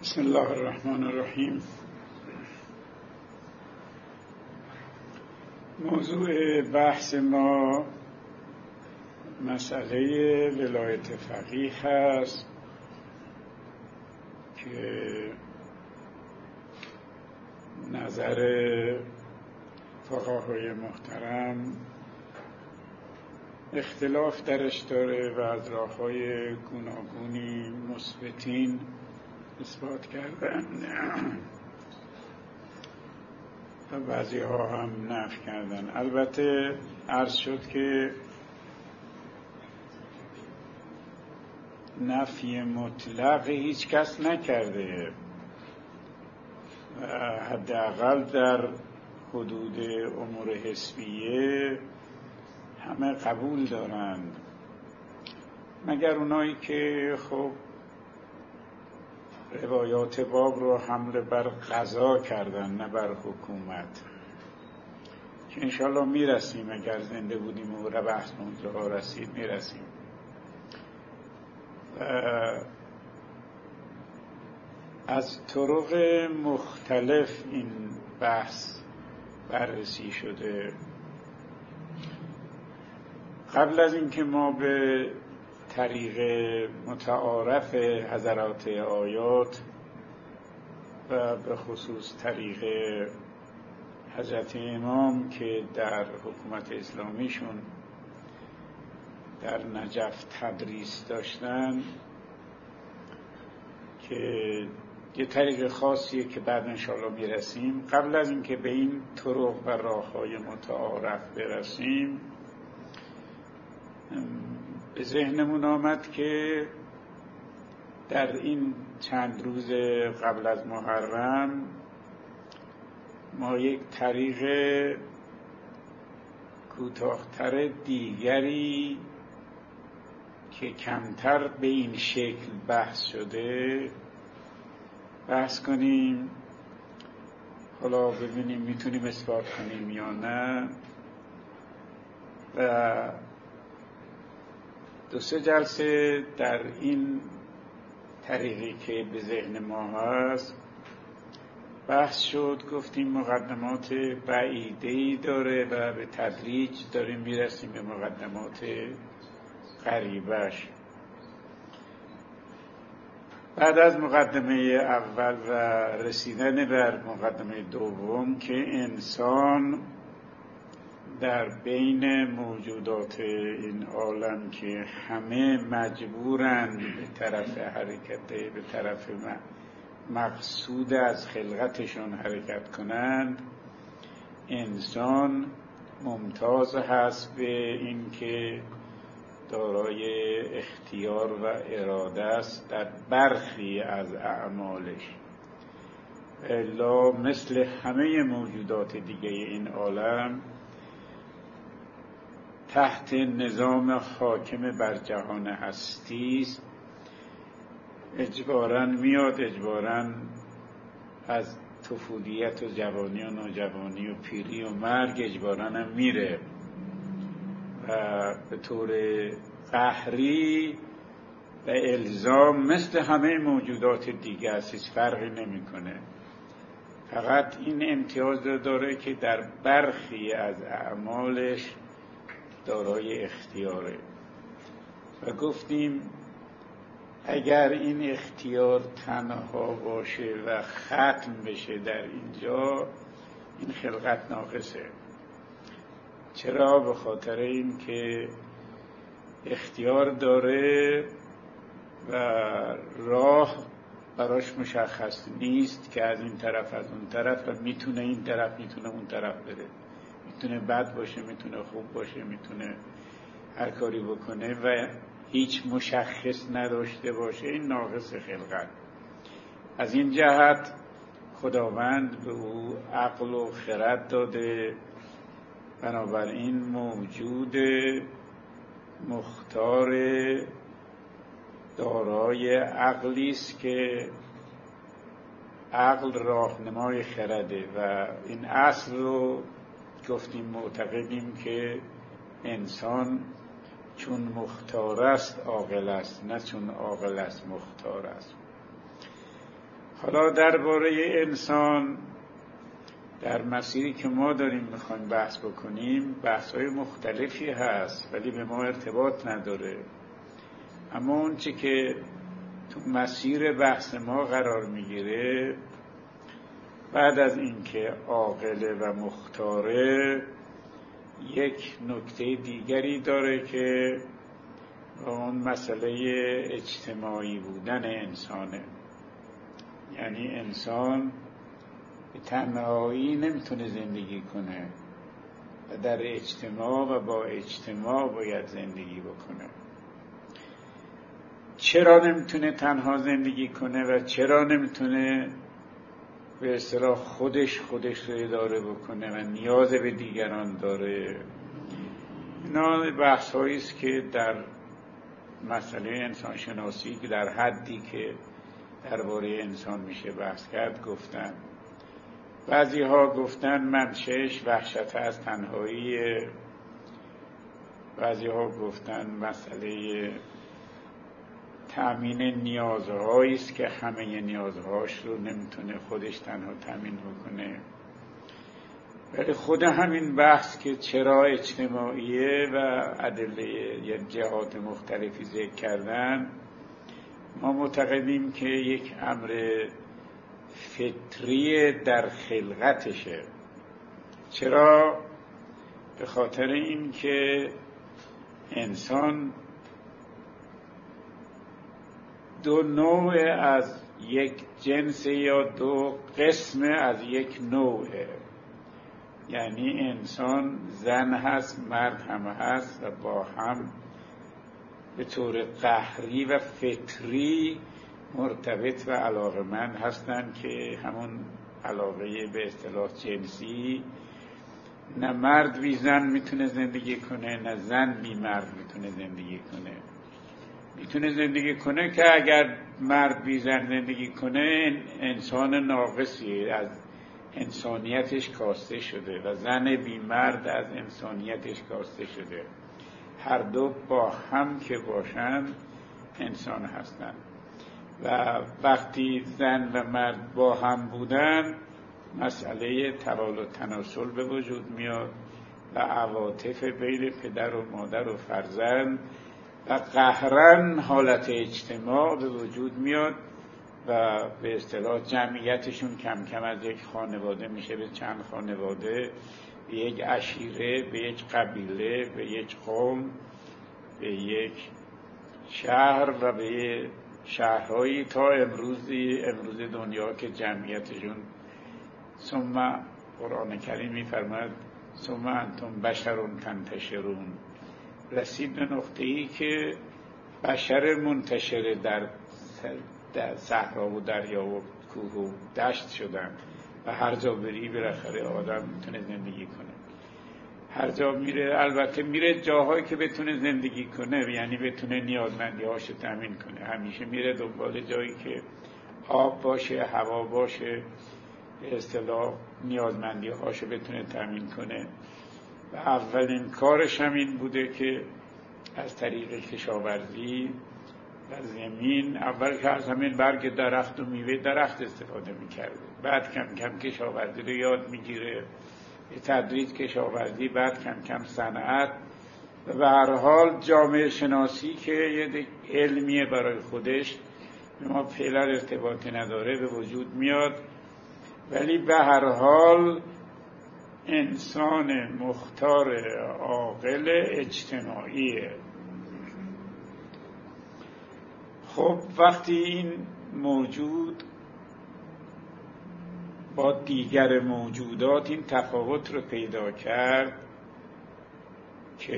بسم الله الرحمن الرحیم. موضوع بحث ما مسئله ولایت فقیه هست که نظر فقهای محترم اختلاف درش داره و از راه‌های گوناگونی مثبتین اثبات کردن و بعضی ها هم نفی کردن. البته عرض شد که نفی مطلق هیچ کس نکرده و حداقل در حدود امور حسبیه همه قبول دارند، مگر اونایی که خب روایات باب رو حمل بر قضا کردن نه بر حکومت، که انشالله میرسیم اگر زنده بودیم و بحث موضوع رسید میرسیم. از طرق مختلف این بحث بررسی شده. قبل از اینکه ما به طریق متعارف حضرات آیات و به خصوص طریق حضرت امام که در حکومت اسلامیشون در نجف تدریس داشتن، که یه طریق خاصیه که بعد انشاءالله میرسیم، قبل از اینکه به این طرق و راه‌های متعارف برسیم، به ذهنمون آمد که در این چند روز قبل از محرم ما یک طریق کوتاه‌تر دیگری که کمتر به این شکل بحث شده بحث کنیم. حالا ببینیم میتونیم اثبات کنیم یا نه. و دو سه جلسه در این طریقی که به ذهن ما هست بحث شد، گفتیم مقدمات بعیده‌ای داره و به تدریج داریم میرسیم به مقدمات قریبش. بعد از مقدمه اول و رسیدن بر مقدمه دوم که انسان در بین موجودات این عالم که همه مجبورند به طرف حرکت، به طرف مقصود از خلقتشون حرکت کنند، انسان ممتاز هست به این که دارای اختیار و اراده است در برخی از اعمالش، الا مثل همه موجودات دیگه این عالم تحت نظام حاکم بر جهان هستی است. اجباراً میاد، اجباراً از طفولیت و جوانی و نوجوانی و پیری و مرگ اجباراً هم میره و به طور قهری و الزام مثل همه موجودات دیگه است، هیچ فرقی نمیکنه. فقط این امتیاز داره که در برخی از اعمالش دارای اختیاره. و گفتیم اگر این اختیار تنها باشه و ختم بشه در اینجا، این خلقت ناقصه. چرا؟ به خاطر این که اختیار داره و راه براش مشخص نیست که از این طرف از اون طرف، و میتونه این طرف میتونه اون طرف بره، میتونه بد باشه میتونه خوب باشه، میتونه هر کاری بکنه و هیچ مشخص نداشته باشه. این ناقص خلقت. از این جهت خداوند به او عقل و خرد داده، بنابراین موجود مختار دارای عقلی است که عقل راهنمای خرده. و این اصل رو گفتیم معتقدیم که انسان چون مختار است عاقل است، نه چون عاقل است مختار است. حالا درباره انسان در مسیری که ما داریم میخوایم بحث بکنیم بحث‌های مختلفی هست ولی به ما ارتباط نداره. اما اون چی که تو مسیر بحث ما قرار میگیره بعد از اینکه عاقله و مختاره یک نکته دیگری داره که اون مسئله اجتماعی بودن انسانه. یعنی انسان به تنهایی نمیتونه زندگی کنه و در اجتماع و با اجتماع باید زندگی بکنه. چرا نمیتونه تنها زندگی کنه و چرا نمیتونه به اصطلاح خودش رو اداره بکنه و نیاز به دیگران داره؟ اینا بحث‌هایی است که در مسئله انسان شناسی که در حدی که درباره انسان میشه بحث کرد گفتن. بعضی ها گفتن منشأش وحشت از تنهایی، بعضی ها گفتن مسئله تأمین نیازهایی است که همه نیازهاش رو نمیتونه خودش تنها تأمین بکنه. ولی خود همین بحث که چرا اجتماعیه و ادله یا جهات مختلفی ذکر کردن، ما معتقدیم که یک امر فطری در خلقتشه. چرا؟ به خاطر این که انسان دو نوع از یک جنس یا دو قسم از یک نوعه. یعنی انسان زن هست، مرد هم هست و با هم به طور قهری و فطری مرتبط و علاقمند هستند که همون علاقه به اصطلاح جنسی. نه مرد بی زن میتونه زندگی کنه، نه زن بی مرد میتونه زندگی کنه. میتونه زندگی کنه که اگر مرد بی زن زندگی کنه انسان ناقصی از انسانیتش کاسته شده و زن بی مرد از انسانیتش کاسته شده. هر دو با هم که باشن انسان هستند و وقتی زن و مرد با هم بودن مسئله توالد تناسل به وجود میاد و عواطف بین پدر و مادر و فرزند و قهرن حالت اجتماع به وجود میاد و به اصطلاح جمعیتشون کم کم از یک خانواده میشه به چند خانواده، به یک عشیره، به یک قبیله، به یک قوم، به یک شهر و به شهرهایی تا امروز دنیا که جمعیتشون ثم قرآن کریم میفرماید ثم انتم بشرون تنتشرون. رسید به نقطه‌ای که بشر منتشر در صحرا و دریا و کوه و دشت شدن و هر جا بری بالاخره آدم میتونه زندگی کنه. هر جا میره، البته میره جاهایی که بتونه زندگی کنه، یعنی بتونه نیازمندی‌هاشو تامین کنه. همیشه میره دنبال جایی که آب باشه، هوا باشه، به اصطلاح نیازمندی‌هاشو بتونه تامین کنه. و اولین کارش هم این بوده که از طریق کشاورزی و زمین، اول که از همین برگ درخت و میوه درخت استفاده میکرده، بعد کم کم کشاورزی رو یاد میگیره، به تدریج کشاورزی، بعد کم کم صنعت و به هر حال جامعه شناسی که یه علمیه برای خودش به ما فعلا ارتباطی نداره به وجود میاد. ولی به هر حال انسان مختار عاقل اجتماعیه. خب وقتی این موجود با دیگر موجودات این تفاوت رو پیدا کرد که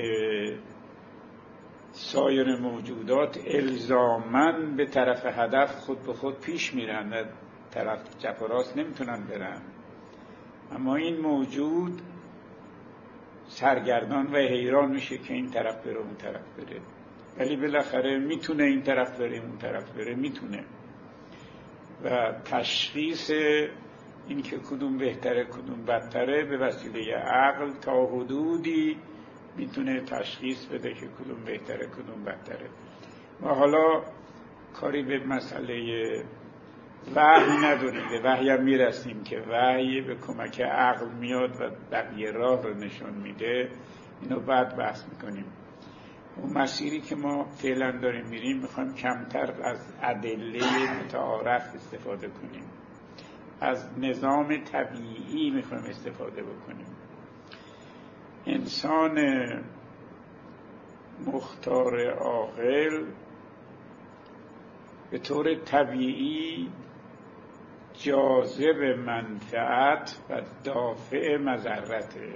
سایر موجودات الزاماً به طرف هدف خود به خود پیش میرن و طرف چپ و راست نمیتونن برن، اما این موجود سرگردان و حیران میشه که این طرف بره اون طرف بره، ولی بالاخره میتونه این طرف بره اون طرف بره، میتونه. و تشخیص این که کدوم بهتره کدوم بدتره به وسیله عقل تا حدودی میتونه تشخیص بده که کدوم بهتره کدوم بدتره. و حالا کاری به مسئله وحی نداریم، به وحی هم میرسیم که وحی به کمک عقل میاد و بقیه راه رو نشون میده. اینو بعد بحث میکنیم. اون مسیری که ما فعلا داریم میریم میخوایم کمتر از ادله متعارف استفاده کنیم، از نظام طبیعی میخوایم استفاده بکنیم. انسان مختار عاقل به طور طبیعی جاذب منفعت و دافع مضرته.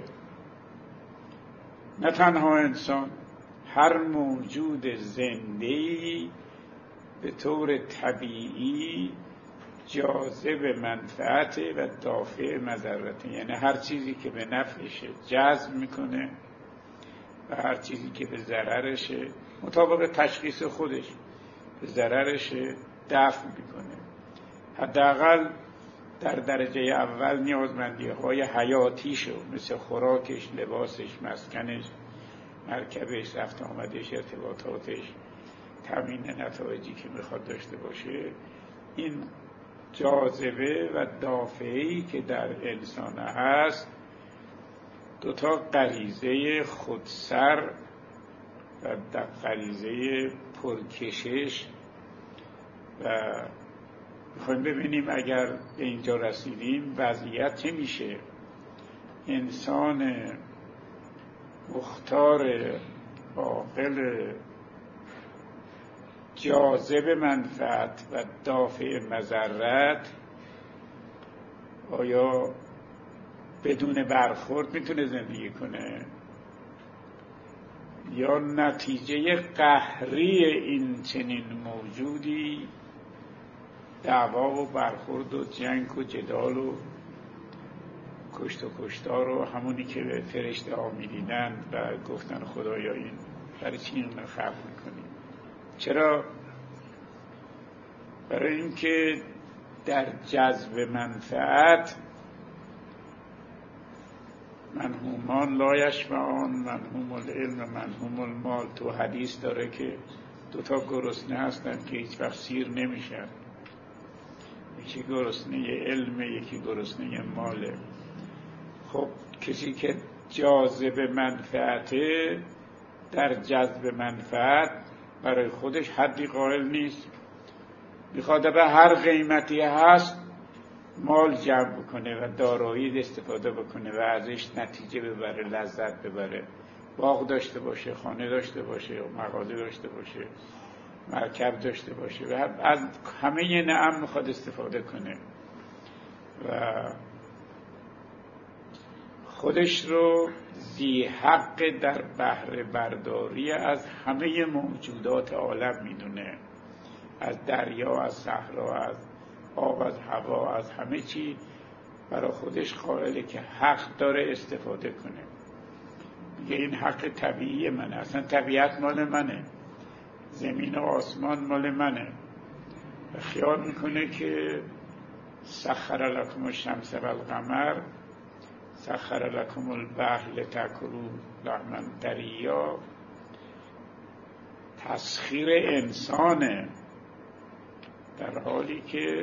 نه تنها انسان، هر موجود زنده‌ای به طور طبیعی جاذب منفعت و دافع مضرته، یعنی هر چیزی که به نفعشه جذب میکنه و هر چیزی که به ضررشه مطابق تشخیص خودش به ضررشه دفع میکنه. حداقل در درجه اول نیازمندی‌های حیاتیشو مثل خوراکش، لباسش، مسکنش، مرکبش، رفت آمدش، ارتباطاتش، تامین نتایجی که میخواد داشته باشه، این جاذبه و دافعی که در انسان هست دوتا غریزه خودسر و در غریزه پرکشش و میخوایم ببینیم اگر به اینجا رسیدیم وضعیت چه میشه. انسان مختار عاقل جاذب منفعت و دافع مضرت آیا بدون برخورد میتونه زندگی کنه یا نتیجه قهری این چنین موجودی دعوا و برخورد و جنگ و جدال و کشت و کشتار و همونی که به فرشته ها می‌دیدند و گفتن خدایا این برای چی اینو خلق میکنیم؟ چرا؟ برای اینکه در جذب منفعت منهومان لا یشبعان، منهوم العلم و منهوم المال. تو حدیث داره که دوتا گرسنه هستن که هیچ وقت سیر نمیشن، یکی گرسنه علم، یکی گرسنه ماله. خب کسی که جاذب منفعته در جذب منفعت برای خودش حدی قائل نیست، میخواد به هر قیمتی هست مال جمع بکنه و دارایی استفاده بکنه و ازش نتیجه ببره، لذت ببره، باغ داشته باشه، خانه داشته باشه، مغازه داشته باشه، مرکب داشته باشه و از همه نعم میخواد استفاده کنه و خودش رو ذی حق در بهره برداری از همه موجودات عالم میدونه، از دریا، از صحرا، از آب، از هوا، از همه چی برای خودش قائله که حق داره استفاده کنه. میگه این حق طبیعی منه، اصلا طبیعت مال منه، زمین و آسمان مال منه و خیال میکنه که سخر لکم الشمس و القمر، سخر لکم البحر لتأکلوا لحما طریا. تسخیر انسانه، در حالی که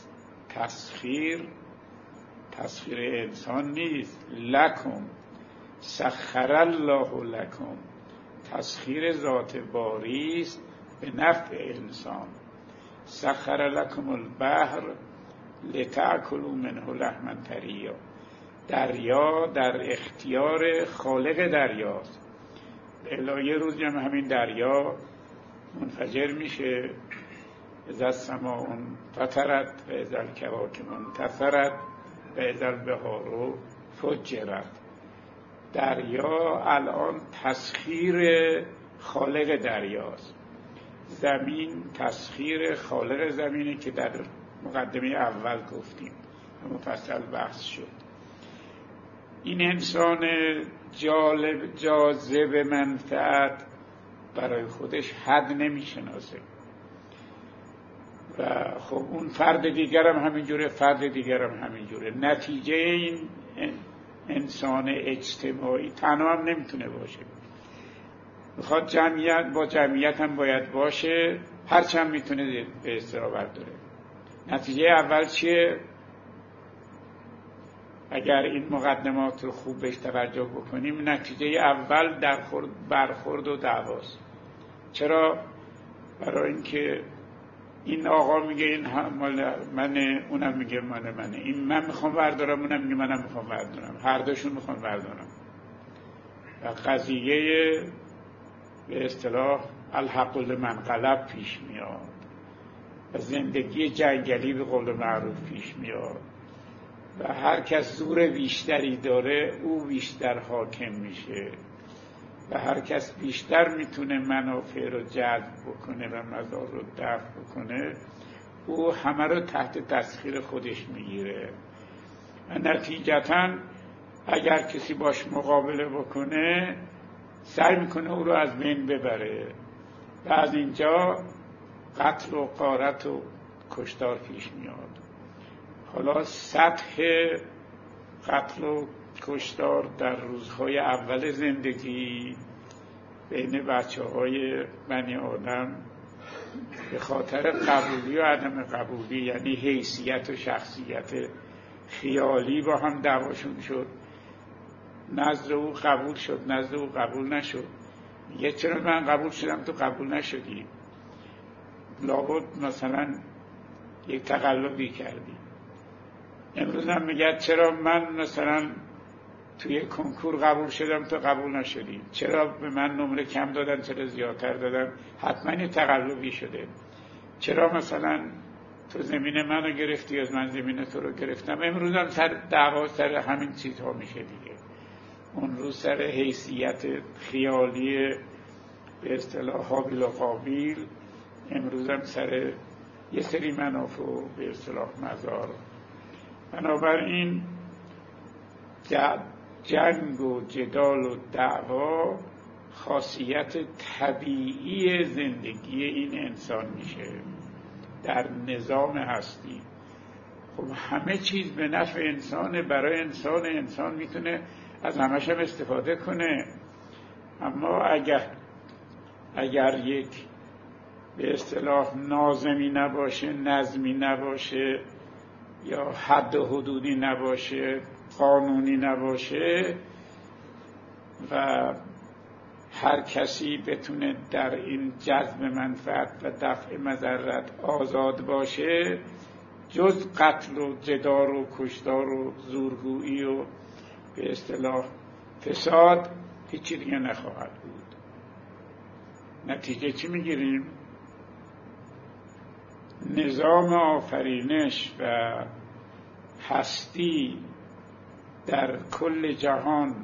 تسخیر انسان نیست. لکم سخر الله لکم، تسخیر ذات باری است به نفع انسان. سخر لکم البحر لتأکلوا منه لحما طریا. دریا در اختیار خالق دریاست. الا یه روز جمع همین دریا منفجر میشه، اذا السماء انفطرت و اذا الکواکب انتثرت و اذا البحار فجرت. دریا الان تسخیر خالق دریاست، زمین تسخیر خالق زمینه که در مقدمه اول گفتیم و مفصل بحث شد. این انسان جاذب منفعت برای خودش حد نمیشناسه و خب اون فرد دیگرم همینجوره، فرد دیگرم همینجوره. نتیجه این انسان اجتماعی تنها هم نمیتونه باشه، میخواد جمعیت، با جمعیت هم باید باشه، هرچند میتونه به استرا برداره. نتیجه اول چیه؟ اگر این مقدمات رو خوب بهش توجه بکنیم، نتیجه اول برخورد و دعواست. چرا؟ برای اینکه این آقا میگه این مال منه، اونم میگه مال منه، این من میخوام بردارم، اونم میگه منم میخوام بردارم، هر دوشون میخوام بردارم و قضیه به اصطلاح الحق لمنقلب پیش میاد و زندگی جنگلی به قول معروف پیش میاد و هر کس زور بیشتری داره او بیشتر حاکم میشه و هر کس بیشتر میتونه منافع رو جلب بکنه و مضار رو دفع بکنه، او همه رو تحت تسخیر خودش میگیره و نتیجتاً اگر کسی باش مقابله بکنه سعی میکنه او رو از بین ببره و از اینجا قتل و غارت و کشتار پیش میاد. حالا سطح قتل و کشتار در روزهای اول زندگی بین بچه‌های بنی آدم به خاطر قبولی و عدم قبولی، یعنی حیثیت و شخصیت خیالی، با هم دعواشون شد. نزد او قبول شد، نزد او قبول نشد. میگه چرا من قبول شدم تو قبول نشدی؟ لابد مثلا یک تقلبی کردی. امروز هم میگه چرا من مثلا توی کنکور قبول شدم تو قبول نشدی؟ چرا به من نمره کم دادن، چرا زیادتر دادن؟ حتما یه تقلبی شده. چرا مثلا تو زمین منو گرفتی از من زمین تو رو گرفتم؟ امروز هم سر دعوا سر همین چیزها میشه دیگه. اون روز سر حیثیت خیالی به اصطلاح هابیل و قابیل، امروز هم سر یه سری منافع و به اصطلاح مزار. بنابراین جنگ و جدال و دعوا خاصیت طبیعی زندگی این انسان میشه در نظام هستی. خب همه چیز به نفع انسانه، برای انسان میتونه از همش هم استفاده کنه. اما اگر یک به اصطلاح ناظمی نباشه، نظمی نباشه، یا حد و حدودی نباشه، قانونی نباشه و هر کسی بتونه در این جذب منفعت و دفع مضرت آزاد باشه، جز قتل و جدال و کشتار و زورگویی و به اصطلاح فساد هیچی دیگه نخواهد بود. نتیجه چی میگیریم؟ نظام آفرینش و هستی در کل جهان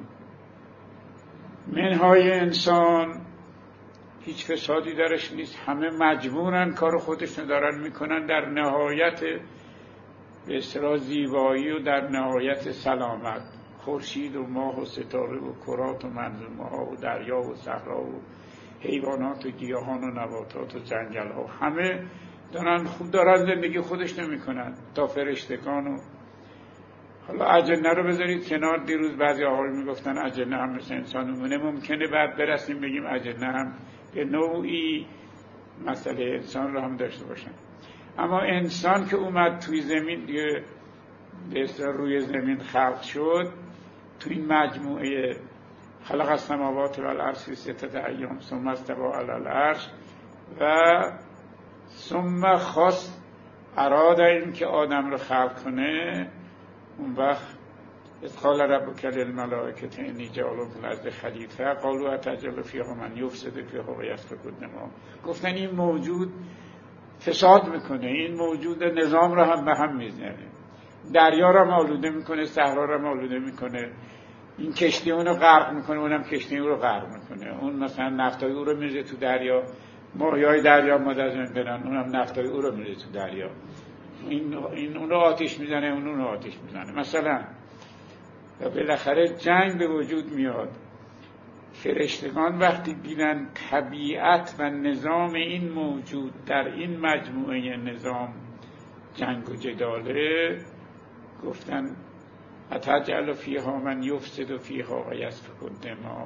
منهای انسان هیچ فسادی درش نیست. همه مجبورن کار خودشون دارن میکنن در نهایت به اصطلاح زیبایی و در نهایت سلامت. خورشید و ماه و ستاره و کرات و منظومه ها و دریا و صحرا و حیوانات و گیاهان و نباتات و جنگل ها، همه دارن خوب دارن زندگی خودشون میکنن تا فرشتگان. و حالا اجنه رو بذارید کنار. دیروز بعضی آقایون میگفتن اجنه هم مثل انسان میمونه. ممکنه بعد برسیم بگیم اجنه هم به نوعی مسئله انسان رو هم داشته باشن. اما انسان که اومد توی زمین دیگه به اصطلاح روی زمین خلق شد، توی این مجموعه خلق السماوات والارض فی ستة ایام ثم استوى علی العرش و ثم خواست اراد این که آدم رو خلق کنه، اون وقت اذ قال ربک للملائکة انی جاعل فی الارض خلیفه قالوا اتجعل فیها من یفسد فیها و یسفک الدماء. گفتن این موجود فساد میکنه، این موجود نظام رو هم به هم میزنه، دریا رو آلوده میکنه، صحرا رو آلوده میکنه، این کشتی اون رو غرق میکنه، اونم کشتی اون رو غرق میکنه. اون مثلا نفتای او رو میریزه تو دریا، ماهیای دریا مدرن برن، اونم نفتای او رو میریزه تو دریا. این اون رو آتش میزنه، اون رو آتش میزنه مثلا. و بالاخره جنگ به وجود میاد. فرشتگان وقتی دیدن طبیعت و نظام این موجود در این مجموعه نظام جنگ و جداله، گفتن اتجعل فیها من یفسد فیها و یسفک الدماء.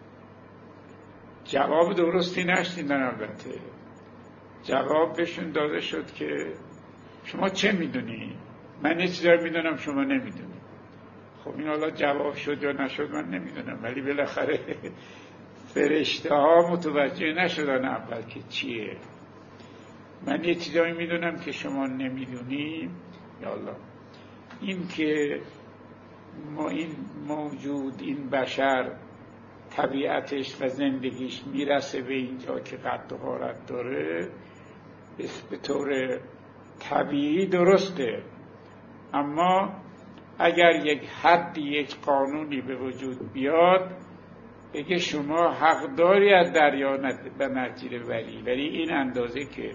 جواب درستی نشنیدن. البته جواب بهشون داده شد که شما چه میدونی؟ من یه چیزا رو میدونم شما نمیدونی. خب این حالا جواب شد یا نشد من نمیدونم، ولی بالاخره فرشته ها متوجه نشدن اول که چیه. من یه چیزایی میدونم که شما نمیدونی. یا الله، این که ما این موجود، این بشر طبیعتش و زندگیش میرسه به اینجا که قد و حالت داره، به طور طبیعی درسته. اما اگر یک حدی، یک قانونی به وجود بیاد بگه شما حق داری از دریا به مرجیره ولی این اندازه که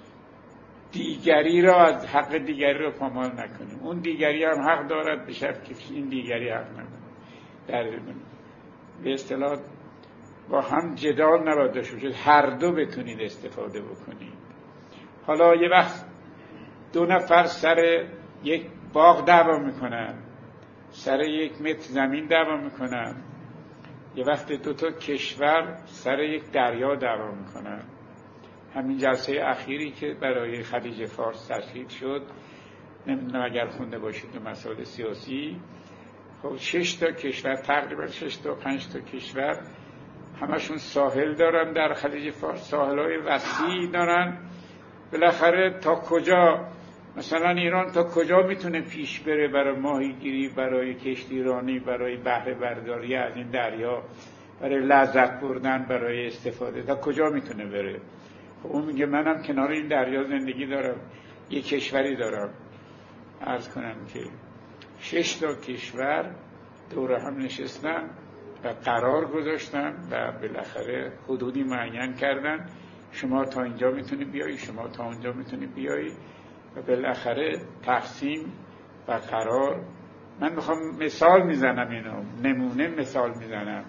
دیگری را از حق دیگری را پامال نکنیم، اون دیگری هم حق دارد به شرط که این دیگری حق نداره. به اصطلاح با هم جدال نباید داشته باشید، هر دو بتونید استفاده بکنید. حالا یه وقت دو نفر سر یک باغ دعوا میکنن، سر یک متر زمین دعوا میکنن، یه وقت دو تا کشور سر یک دریا دعوا میکنن. همین جلسه اخیری که برای خلیج فارس تشکیل شد، نمیدونم اگر خونده باشید تو مسائل سیاسی، خب 6 تا کشور، تقریبا 6 تا 5 تا کشور، همشون ساحل دارن در خلیج فارس، ساحل‌های وسیع دارن. بالاخره تا کجا مثلا ایران تا کجا میتونه پیش بره برای ماهیگیری، برای کشتیرانی، برای بهره برداری از این دریا، برای لذت بردن، برای استفاده، تا کجا میتونه بره؟ خب اون میگه منم کنار این دریا زندگی دارم، یک کشوری دارم. عرض کنم که 6 تا کشور دور هم نشستن و قرار گذاشتن و بالاخره حدودی معین کردن، شما تا اینجا میتونی بیایی، شما تا اونجا میتونی بیایی، و بالاخره تقسیم و قرار. من میخوام مثال میزنم، اینو نمونه مثال میزنم.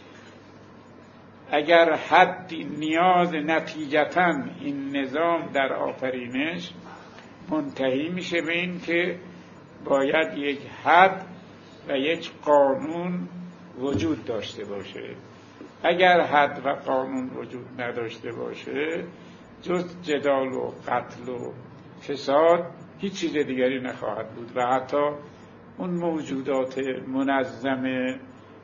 اگر حدی نیاز نتیجتاً این نظام در آفرینش منتهی میشه به این که باید یک حد و یک قانون وجود داشته باشه. اگر حد و قانون وجود نداشته باشه، جز جدال و قتل و فساد هیچ چیز دیگری نخواهد بود و حتی اون موجودات منظم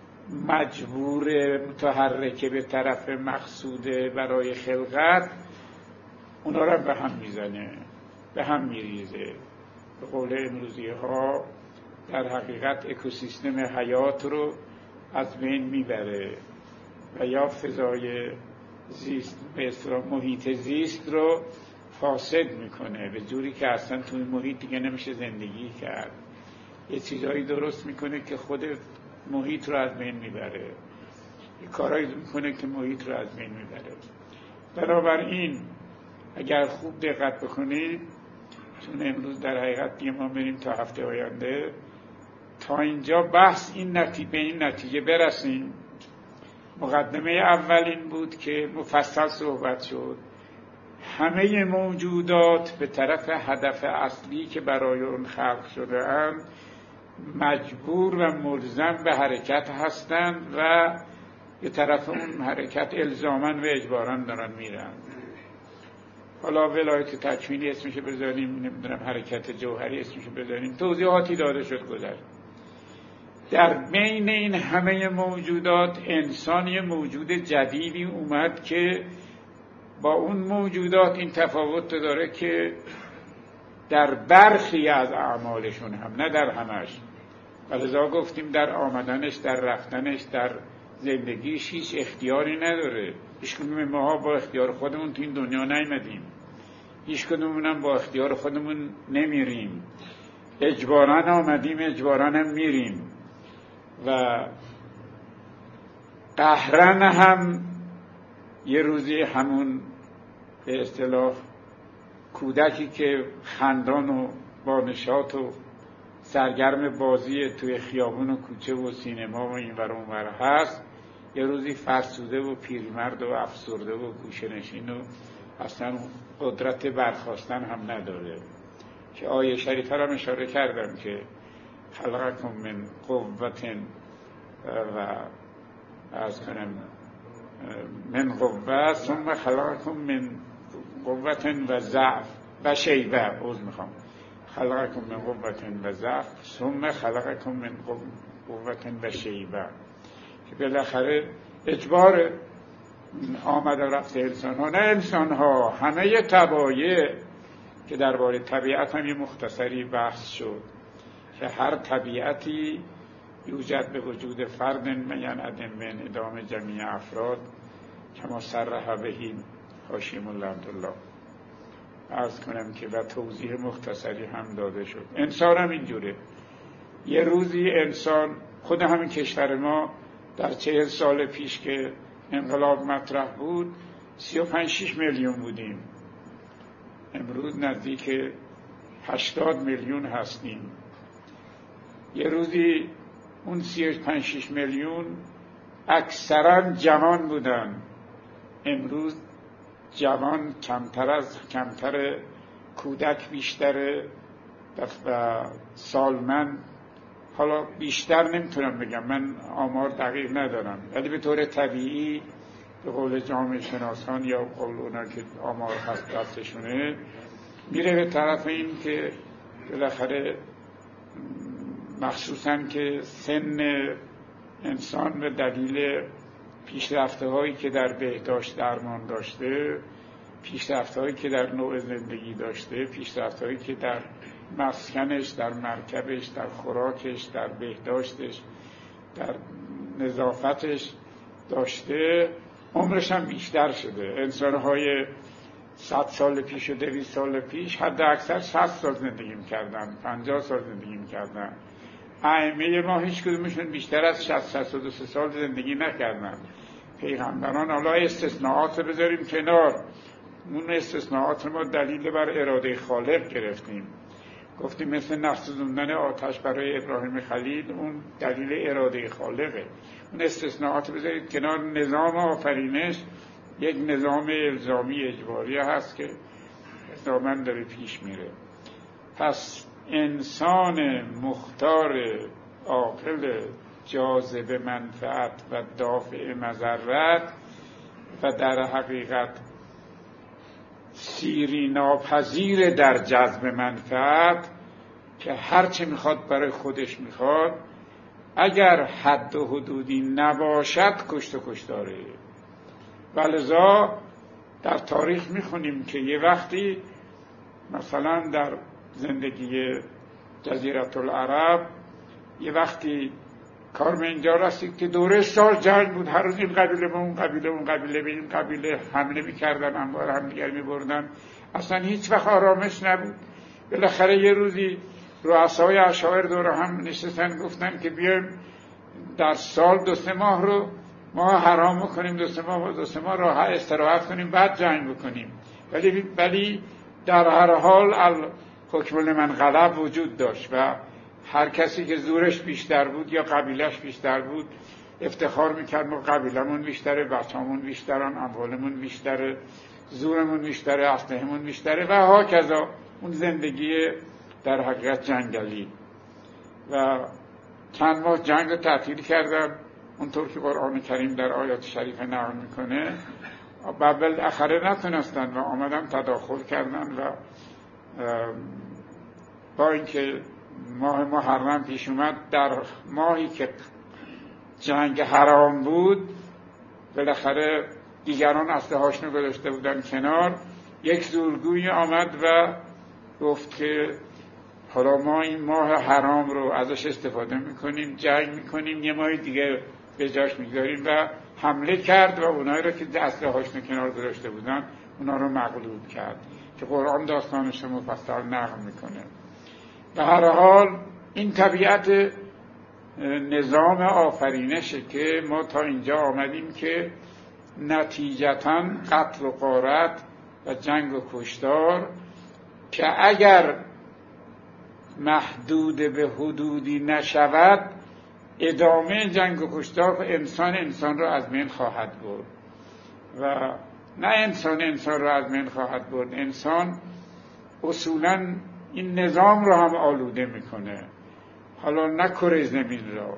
مجبور متحرکه به طرف مقصوده برای خلقت، اونا را به هم میزنه، به هم میریزه. به قول امروزی ها در حقیقت اکوسیستم حیات رو از بین میبره و یا فضای زیست، به اصطلاح محیط زیست رو فاسد میکنه، به جوری که اصلا توی محیط دیگه نمیشه زندگی کرد. یه چیزایی درست میکنه که خود محیط رو از بین میبره، یه کارایی میکنه که محیط رو از بین میبره. بنابراین اگر خوب دقت بکنید، چون امروز در حقیقت دیگه ما بریم تا هفته آینده، تا اینجا بحث به این نتیجه برسیم. مقدمه اول این بود که مفصل صحبت شد، همه موجودات به طرف هدف اصلی که برای اون خلق شده اند مجبور و ملزم به حرکت هستند و به طرف اون حرکت الزاماً و اجباراً دارن میرن. حالا ولایت تکوینی اسمشو بذاریم، نمیدونم حرکت جوهری اسمشو بذاریم، توضیحاتی داده شد گذشت. در بین این همه موجودات انسانی موجود جدیدی اومد که با اون موجودات این تفاوت داره که در برخی از اعمالشون هم، نه در همش، ولذا گفتیم در آمدنش، در رفتنش، در زندگیش هیچ اختیاری نداره. هیچ کدوم ماها با اختیار خودمون تو این دنیا نیامدیم، هیچ کدومون هم با اختیار خودمون نمیریم، اجباراً آمدیم، اجباراً هم میریم. و قهرن هم یه روزی همون به اصطلاح کودکی که خندان و با نشاط و سرگرم بازی توی خیابون و کوچه و سینما و این ور اون ور هست، یه روزی فرسوده و پیرمرد و افسرده و گوشه‌نشین و اصلا قدرت برخاستن هم نداره، که آیه شریفه هم اشاره کردم که خلقکم من قوة و از کنم من قوة ثم خلقکم من قوة و ضعف و شیبه، عوض میخوام، خلقکم من قوة و ضعف ثم خلقکم من قوة و شیبة، که بالاخره اجبار آمد و رفت انسان ها، نه انسان ها، همه طبایع، که درباره طبیعت هم یه مختصری بحث شد که هر طبیعتی یوجد به وجود فرد من عدم من ادام جمیع افراد کما صرح بهی حاشیه مولا عبدالله. عرض کنم که و توضیح مختصری هم داده شد. انسان هم اینجوره. یه روزی انسان، خود همین کشور ما در 40 سال پیش که انقلاب مطرح بود 35-6 میلیون بودیم، امروز نزدیک 80 میلیون هستیم. یه روزی اون 35-6 میلیون اکثرا جوان بودن، امروز جوان کمتر، کودک بیشتره و سالمند حالا بیشتر نمیتونم بگم، من آمار دقیق ندارم، ولی به طور طبیعی به قول جامعه شناسان یا قول اونا که آمار هست دستشونه میره به طرف این که بالاخره مخصوصاً که سن انسان به دلیل پیشرفته هایی که در بهداشت درمان داشته، پیشرفته هایی که در نوع زندگی داشته، پیشرفته هایی که در مسکنش، در مرکبش، در خوراکش، در بهداشتش، در نظافتش داشته، عمرش هم بیشتر شده. انسان‌های 100 سال پیش و 200 سال پیش حد اکثر 60 سال زندگی می‌کردن، 50 سال زندگی می‌کردن. ائمه ما هیچ کدومشون بیشتر از 60-62 سال زندگی نکردن. پیغمبران، حالا استثناءات رو بذاریم کنار، اون استثناءات ما دلیل بر اراده خالق گرفتیم، گفتیم مثل نفسوندن آتش برای ابراهیم خلیل، اون دلیل اراده خالقه. اون استثناءات بذارید کنار. نظام آفرینش یک نظام الزامی اجباری هست که الزاماً داره پیش میره. پس انسان مختار عاقل جاذب منفعت و دافع مضرت و در حقیقت سیری ناپذیر در جذب منفعت، که هرچه میخواد برای خودش میخواد، اگر حد و حدودی نباشد کشت و کشتاره. ولذا در تاریخ میخونیم که یه وقتی مثلا در زندگی جزیره العرب یه وقتی کار به اینجا رسید که دوره سال جنگ بود، هر روز این قبیله به اون قبیله، اون قبیله به این قبیله حمله میکردن، انبار همدیگر میبردن، اصلا هیچ وقت آرامش نبود. بالاخره یه روزی رؤسای اشاعره دور هم نشستن، گفتن که بیایم در سال 2-3 ماه رو ما حرام کنیم، 2-3 ماه راه استراحت کنیم، بعد جنگ بکنیم. ولی در هر حال حکم لمن غلب وجود داشت و هر کسی که زورش بیشتر بود یا قبیلش بیشتر بود افتخار میکرد ما قبیلمون بیشتره، بچه‌مون بیشترن، اموالمون بیشتره، زورمون بیشتره، اسلحه‌مون بیشتره و هاکذا. اون زندگی در حقیقت جنگلی. و چند ماه جنگ رو تعطیل کردن، اونطور که قرآن کریم در آیات شریفه نقل میکنه. بالاخره نتونستن و آمدن تداخل کردن و با اینکه ماه محرم پیش اومد، در ماهی که جنگ حرام بود، بالاخره دیگران اسلحه‌هاشون رو گذاشته بودن کنار. یک زورگوی آمد و گفت که حالا ما این ماه حرام رو ازش استفاده میکنیم، جنگ میکنیم، یه ماه دیگه به جاش میگذاریم و حمله کرد و اونایی رو که اسلحه‌هاشون کنار گذاشته بودن اونا رو مغلوب کرد، که قرآن داستانش رو مفصل نقل میکنه. به هر حال این طبیعت نظام آفرینشه که ما تا اینجا آمدیم که نتیجتاً قتل و غارت و جنگ و کشتار که اگر محدود به حدودی نشود، ادامه جنگ و کشتار انسان را از بین خواهد برد و نه انسان را از بین خواهد برد، انسان اصولاً این نظام را هم آلوده میکنه. حالا نه کره زمین را،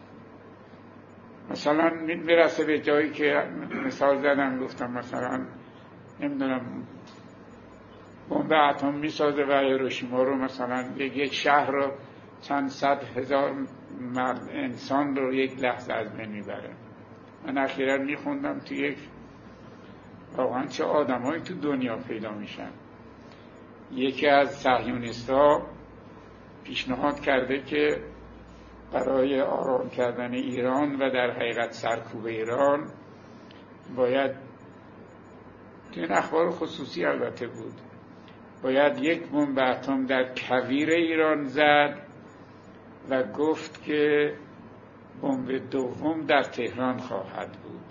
مثلا میرسه به جایی که مثال زدم، گفتم مثلا نمیدونم بمب اتم میسازه و هیروشیما رو مثلا یک شهر رو چند صد هزار انسان رو یک لحظه از بین میبره. من اخیراً میخوندم تو یک واقعا چه آدمایی تو دنیا پیدا میشن. یکی از صهیونیست‌ها پیشنهاد کرده که برای آرام کردن ایران و در حقیقت سرکوب ایران باید، تو این اخبار خصوصی البته بود، باید یک بمب اتم در کویر ایران زد و گفت که بمب دوم در تهران خواهد بود.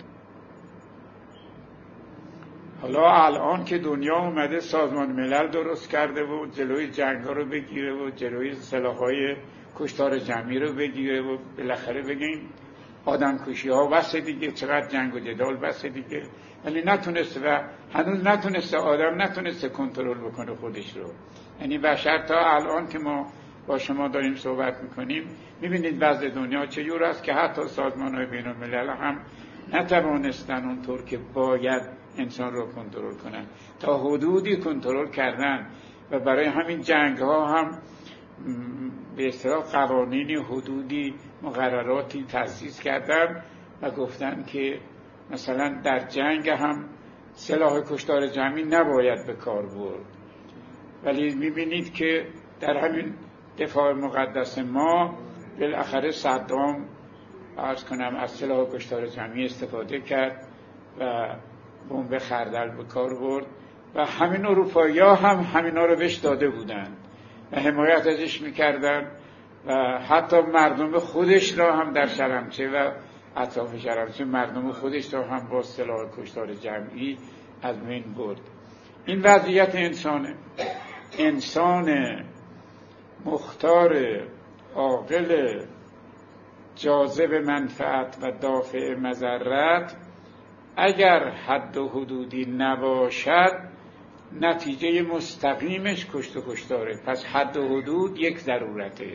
حالا الان که دنیا اومده سازمان ملل درست کرده و جلوی جنگ‌ها رو بگیره و جلوی سلاح‌های کشتار جمعی رو بگیره و بالاخره بگیم آدم کشی ها بس دیگه، چقدر جنگ و جدال بس دیگه، ولی نتونسته و هنوز نتونسته، آدم نتونسته کنترل بکنه خودش رو. یعنی بشر تا الان که ما با شما داریم صحبت میکنیم میبینید وضع دنیا چجور است که حتی سازمان‌های بین‌الملل هم نتوانستن اونطور که باید انسان رو کنترل کنن، تا حدودی کنترل کردن و برای همین جنگ ها هم به اصطلاح قوانینی، حدودی، مقرراتی تأسیس کردن و گفتن که مثلا در جنگ هم سلاح کشتار جمعی نباید به کار برد. ولی میبینید که در همین دفاع مقدس ما بالاخره صدام عرض کنم از سلاح کشتار جمعی استفاده کرد و بمب خردل به کار برد و همین اروپایی‌ها هم همینا رو بهش داده بودند و حمایت ازش میکردن و حتی مردم خودش را هم در شلمچه و اطراف شلمچه مردم خودش را هم با سلاح کشتار جمعی از بین برد. این وضعیت انسانه. انسان مختار، عاقل، جاذب منفعت و دافع مضرت اگر حد و حدودی نباشد نتیجه مستقیمش کشت و کشتاره. پس حد و حدود یک ضرورته.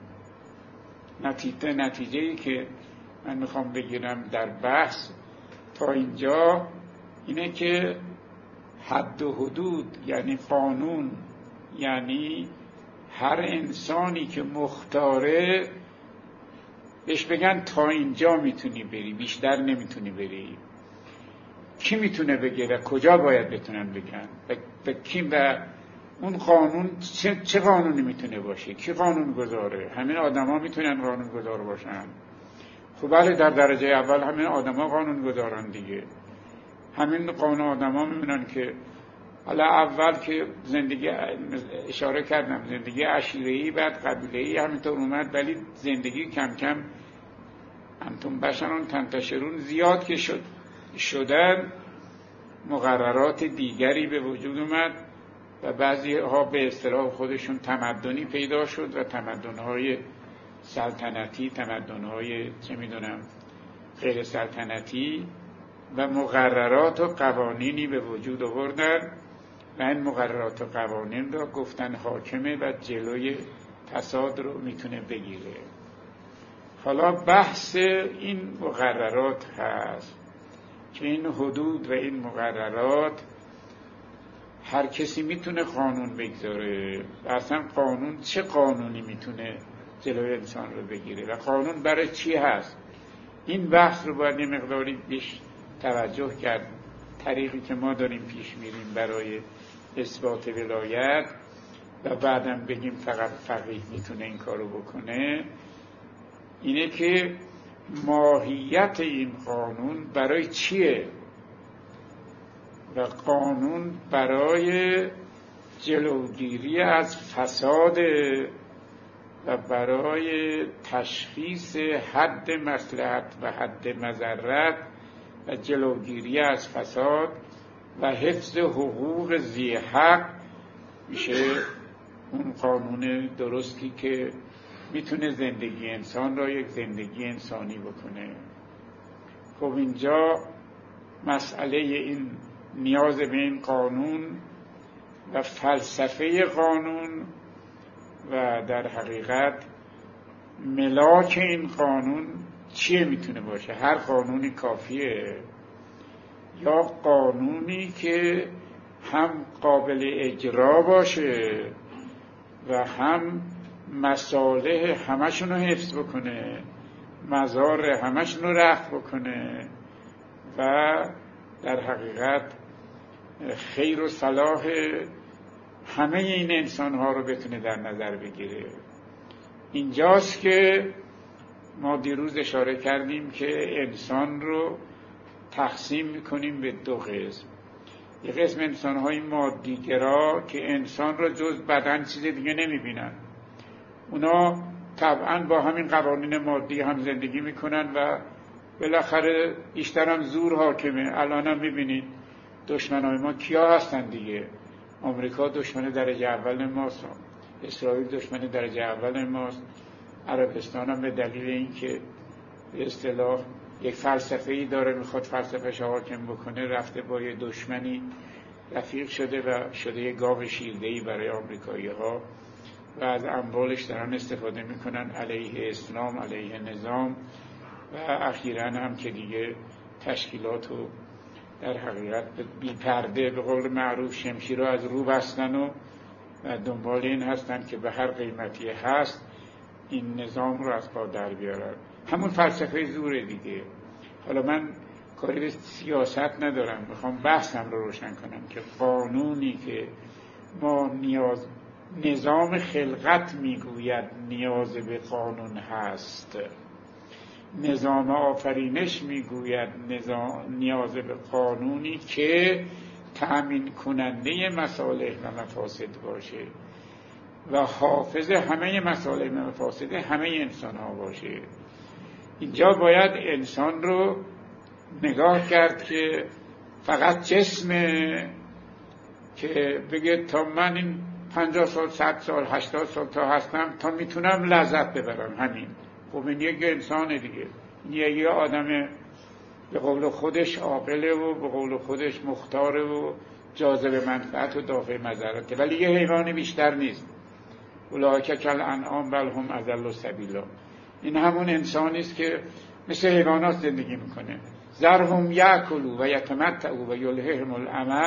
نتیجه‌ای که من میخوام بگیرم در بحث تا اینجا اینه که حد و حدود یعنی قانون، یعنی هر انسانی که مختاره بهش بگن تا اینجا میتونی بری، بیشتر نمیتونی بری. کی میتونه بگه و کجا باید بتونن بگن به کی؟ و اون قانون چه قانونی میتونه باشه؟ کی قانون گذاره؟ همین آدما میتونن قانون گذار باشن. خب بله، در درجه اول همین آدما قانون گذارن دیگه. همین قانون آدما میبینن که حالا اول که زندگی اشاره کردم زندگی عشیره‌ای بعد قبیله‌ای همینطور اومد، ولی زندگی کم کم انتم بشرون تنتشرون زیاد که شدن مقررات دیگری به وجود اومد و بعضی ها به اصطلاح خودشون تمدنی پیدا شد و تمدن‌های سلطنتی، تمدن‌های چه میدونم غیر سلطنتی و مقررات و قوانینی به وجود آوردن و این مقررات و قوانین را گفتن حاکمه و جلوی فساد رو میتونه بگیره. حالا بحث این مقررات هست که این حدود و این مقررات هر کسی میتونه قانون بگذاره و اصلا قانون چه قانونی میتونه جلوی انسان رو بگیره و قانون برای چی هست. این بحث رو باید یه مقداری بیش توجه کرد. طریقی که ما داریم پیش میریم برای اثبات ولایت و بعدم بگیم فقط فقیه میتونه این کارو بکنه اینه که ماهیت این قانون برای چیه و قانون برای جلوگیری از فساد و برای تشخیص حد مصلحت و حد مضرت و جلوگیری از فساد و حفظ حقوق ذی حق میشه اون قانون درستی که میتونه زندگی انسان را یک زندگی انسانی بکنه. خب اینجا مسئله این نیاز به این قانون و فلسفه قانون و در حقیقت ملاک این قانون چیه میتونه باشه. هر قانونی کافیه یا قانونی که هم قابل اجرا باشه و هم مصالح همشون رو حفظ بکنه، مزار همشون رو رفع بکنه و در حقیقت خیر و صلاح همه این انسان ها رو بتونه در نظر بگیره. اینجاست که ما دیروز اشاره کردیم که انسان رو تقسیم میکنیم به دو قسم. یک قسم انسان های مادیگرا که انسان رو جز بدن چیز دیگه نمیبینن، اونا طبعا با همین قوانین مادی هم زندگی میکنن و بالاخره بیشتر هم زور حاکمه. الان هم میبینید دشمنای ما کیا هستن دیگه؟ آمریکا دشمن درجه اول ماست، اسرائیل دشمن درجه اول ماست، عربستان هم به دلیل اینکه به اصطلاح یک فلسفه‌ای داره میخواد فلسفه‌اش حاکم بکنه، رفته با یه دشمنی رفیق شده و شده یه گاو شیرده‌ای برای آمریکایی‌ها و از اموالش دارن استفاده میکنن علیه اسلام، علیه نظام و اخیراً هم که دیگه تشکیلات رو در حقیقت بی پرده به قول معروف شمشیر رو از رو بستن و دنبال این هستن که به هر قیمتی هست این نظام رو از پا در بیارن. همون فلسفه زوره دیگه. حالا من کاری به سیاست ندارم، میخوام بحثم رو روشن کنم که قانونی که ما نظام خلقت میگوید نیاز به قانون هست، نظام آفرینش میگوید نیاز به قانونی که تأمین کننده مصالح و مفاسد باشه و حافظ همه مصالح و مفاسد همه انسان ها باشه. اینجا باید انسان رو نگاه کرد که فقط جسمه که بگه تا من این 50 سال 100 سال 80 سال تا هستم تا میتونم لذت ببرم، همین. خب این یک انسانه دیگه، یه آدم به قول خودش عاقله و به قول خودش مختاره و جاذب منفعت و دافع مضرته، ولی یه حیوان بیشتر نیست. اولئک کالانعام بل هم اضل سبیلا. این همون انسانی است که مثل حیوانات زندگی میکنه. ذرهم یاکلوا و یتمتعوا و یلههم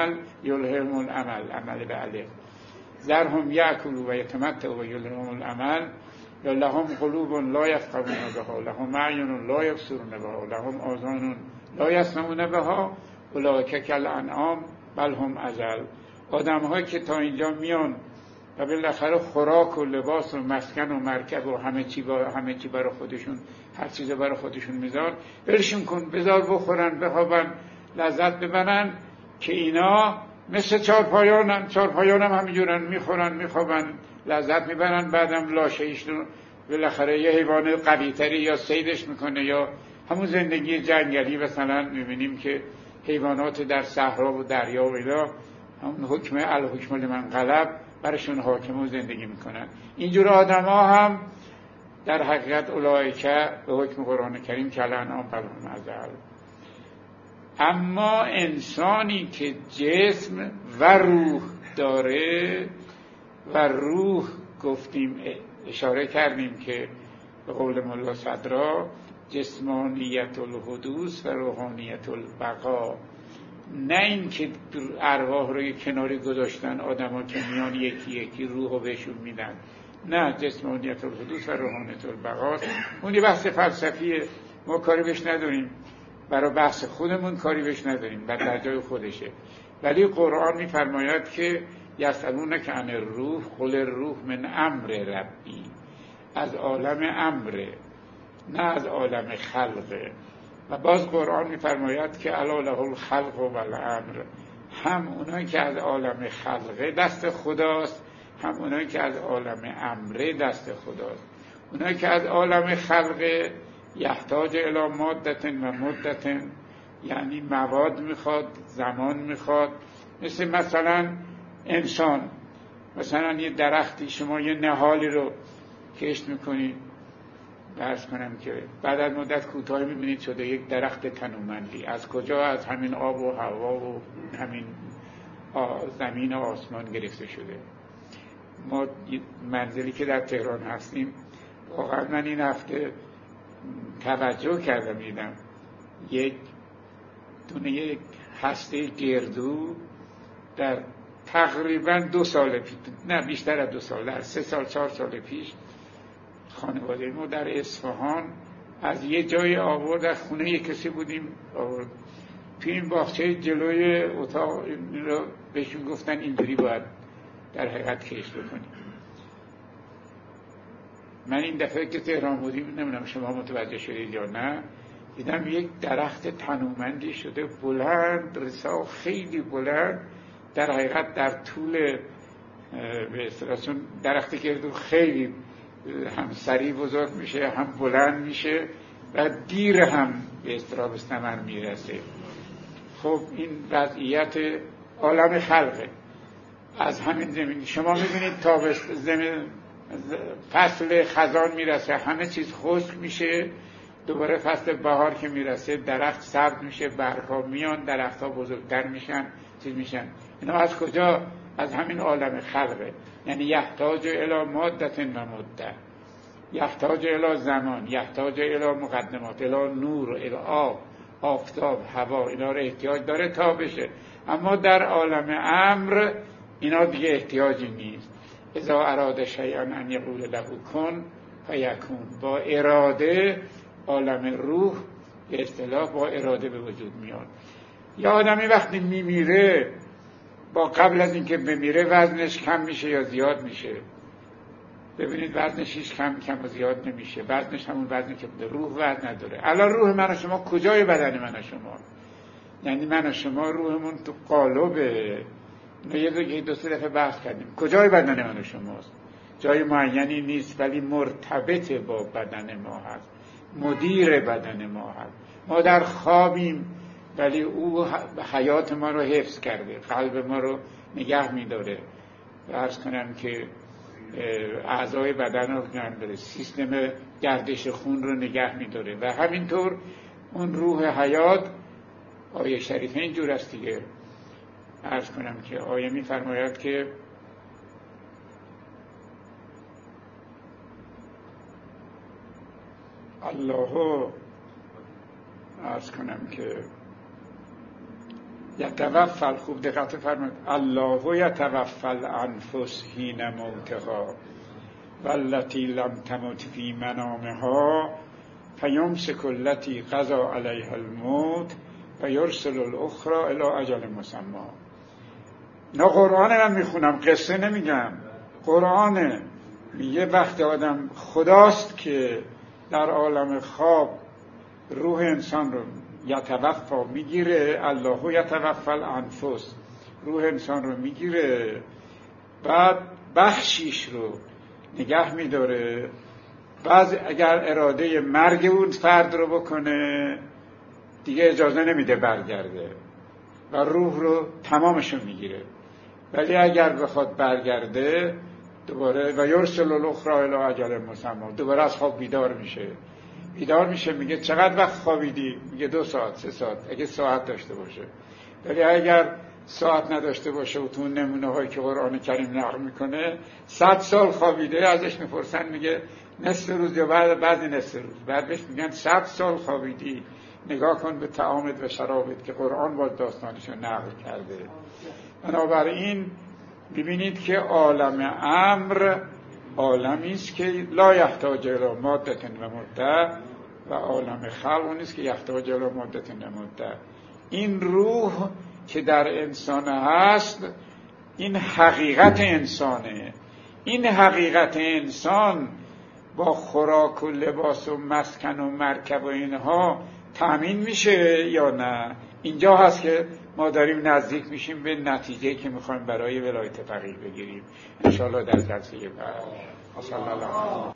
الامل عمل به الف. ذرهم یاکلوا و یتمتعوا و یلههم الامل یا لهم قلوب لا یفقهون بها لهم اعین لا یبصرون بها لهم آذان لا یسمعون بها اولئک کالانعام بل هم اضل. آدم‌هایی که تا اینجا میان و بالاخره خوراک و لباس و مسکن و مرکب و همه چی برای خودشون، هر چیز برای خودشون میذار، برشون کن، بذار بخورن بخوابن لذت ببرن، که اینا مثل چارپایان هم همینجورن، میخورن میخوابن لذت میبرن، بعدم لاشه‌ایش رو بالاخره یه حیوان قوی‌تری یا صیدش میکنه یا همون زندگی جنگلی. مثلا میبینیم که حیوانات در صحرا و دریا و اینا همون حکم الحکم لمن غلب برشون حاکم و زندگی میکنن. اینجور آدم ها هم در حقیقت اولئک به حکم قرآن کریم کالانعام بل هم اضل. اما انسانی که جسم و روح داره و روح گفتیم اشاره کردیم که به قول مولا صدرا جسمانیت الحدوث و روحانیت البقا، نه این که ارواح رو کناری گذاشتن آدم ها که میان یکی یکی روح رو بهشون میدن، نه، جسمانیت الحدوث و روحانیت البقا اون یه بحث فلسفیه، ما کاری بهش نداریم، برای بحث خودمون کاری بهش نداریم، بعد در جای خودشه. ولی قرآن میفرماید که یسألونک عن الروح قل الروح من امر ربی، از عالم امره نه از عالم خلقه. و باز قرآن میفرماید که الا له الخلق و الامر، هم اونایی که از عالم خلقه دست خداست، هم اونایی که از عالم امره دست خداست. اونایی که از عالم خلقه یحتاج الی مادت و مدت، یعنی مواد میخواد، زمان میخواد. مثلا انسان، مثلا یه درختی شما یه نهالی رو کشت میکنید، درس کنم که بعد از مدت کوتاهی میبینید شده یک درخت تنومندی. از کجا؟ از همین آب و هوا و همین زمین و آسمان گرفته شده. ما منزلی که در تهران هستیم، واقعا من این هفته توجه کردم، دیدم یک دونه یک هسته گردو در تقریبا 2 سال پیش، نه بیشتر از 2 سال، در 3 سال 4 سال پیش خانواده ما در اصفهان از یه جای آورد، از خونه یه کسی بودیم آورد توی این باغچه جلوی اتاق رو بهشون گفتن اینجوری باید در حقیقت کشت بکنیم. من این دفعه که تهران بودیم، نمیدونم شما متوجه شدید یا نه، دیدم یک درخت تنومندی شده بلند رسا، خیلی بلند، در حقیقت در طول به اصطلاح درختی که خیلی هم سریع بزرگ میشه هم بلند میشه و دیر هم به اصطلاح به ثمر میرسه. خب این وضعیت عالم خلقه. از همین زمین شما میبینید تا زمین فصل خزان میرسه همه چیز خشک میشه، دوباره فصل بهار که میرسه درخت سبز میشه، برگ‌ها میان، درخت‌ها بزرگتر میشن، چیز میشن. اینا از کجا؟ از همین عالم خلقه. یعنی یحتاج الی مادة و مده، یحتاج الی زمان، یحتاج الی مقدمات، الی نور، الی آب، آفتاب، هوا، اینا رو احتیاج داره تا بشه. اما در عالم امر اینا دیگه احتیاجی نیست. اذا اراد شیئا ان یقول له کن فیکون. با اراده عالم روح به اصطلاح با اراده به وجود میاد. یا آدمی وقتی میمیره با قبل از اینکه بمیره وزنش کم میشه یا زیاد میشه. ببینید وزنش هیچ کم و زیاد نمیشه، وزنش همون وزنی که بوده. روح وزن نداره. الان روح من و شما کجای بدن من و شما؟ یعنی من و شما روحمون تو قالبه. یه 2-3 دفعه بحث کردیم کجای بدن من و شماست. جای معینی نیست ولی مرتبط با بدن ما هست، مدیر بدن ما هست. ما در خوابیم ولی او حیات ما رو حفظ کرده، قلب ما رو نگه می‌داره. عرض کنم که اعضای بدن رو نگه می‌داره، سیستم گردش خون رو نگه می‌داره و همینطور اون روح حیات. آیه شریفه اینجور است دیگه. عرض کنم که آیه می‌فرماید که الله، عرض کنم که یتوفل، خوب دقت فرمایید، الله یتوفل الانفس حین موتها والتی لم تمت فی منامها فیمسک التی قضی علیها الموت و یرسل الاخرى الی اجل مسمى. نه قرآن من میخونم، قصه نمیگم، قرآن میگه وقت آدم خداست که در عالم خواب روح انسان رو یتوفا میگیره. الله یتوفا الانفس، روح انسان رو میگیره، بعد بخشیش رو نگه میداره. بعد اگر اراده مرگ اون فرد رو بکنه دیگه اجازه نمیده برگرده و روح رو تمامش رو میگیره. ولی اگر بخواد برگرده دوباره و یرسل الاخرى الی اجل مسمى، دوباره از خواب بیدار میشه. میگه چقدر وقت خوابیدی؟ میگه 2 ساعت 3 ساعت، اگه ساعت داشته باشه. ولی اگر ساعت نداشته باشه و تو نمونه هایی که قرآن کریم نقل میکنه 100 سال خوابیده، ازش میپرسن میگه نصف روز یا بعد نصف روز. بعد بهش میگن 100 سال خوابیدی، نگاه کن به طعامت و شرابت که قرآن باز داستانشو نقل کرده. بنابراین ببینید که عالم امر عالمی است که لا یحتاج الی ماده و مده و عالم خلق نیست که یحتاج الی ماده و مده. این روح که در انسان هست این حقیقت انسانه. این حقیقت انسان با خوراک و لباس و مسکن و مرکب و اینها تأمین میشه یا نه؟ اینجا هست که ما داریم نزدیک میشیم به نتیجه که میخوایم برای ولایت فقیه بگیریم. انشاءالله در جلسه بعد. صلی الله علیه و